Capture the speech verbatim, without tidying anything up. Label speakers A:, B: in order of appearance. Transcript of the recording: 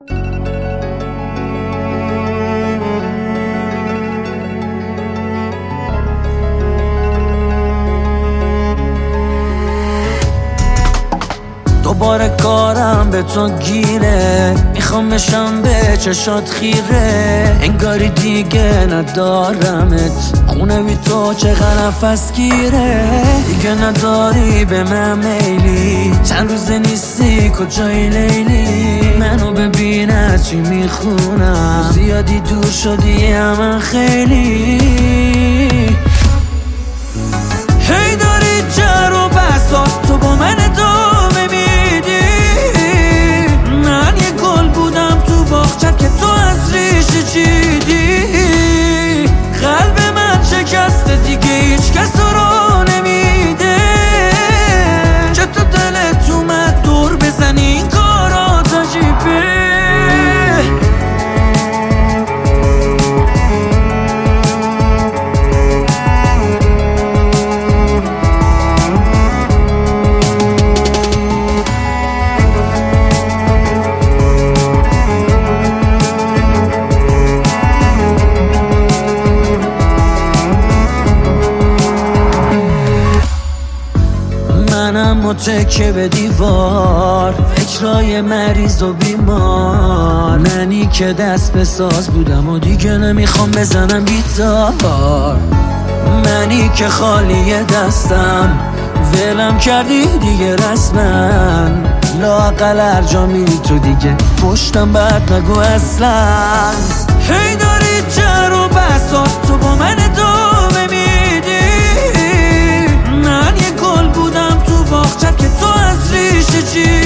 A: دوباره کارم به تو گیره، میخوام بشم به چشات خیره، انگاری دیگه ندارمت، خونه بی تو چقدر نفس گیره، دیگه نداری به من میلی، چند روزه نیستی کجای لیلی، منو ببین از چی میخونم، زیادی دور شدی اما خیلی هی داری جر و بسات تو با من ادامه میدی، من یه گل بودم تو باغچت که تو از ریشه چیدی، قلب من شکسته دیگه هیچ کس رو نمیده، چه تو دلت اومد دور بزنی این کارات عجیبه. منم متکه به دیوار، فکرای مریض و بیمار، منی که دست به ساز بودم و دیگه نمیخوام بزنم گیتار، منی که خالی دستم ولم کردی دیگه رسما، لااقل هر جا میری تو دیگه پشتم بعد نگو اصلا، هی داری جر و بسات تو با من ادامه میدی، من یه گل بودم تو باغچت که تو از ریشه چی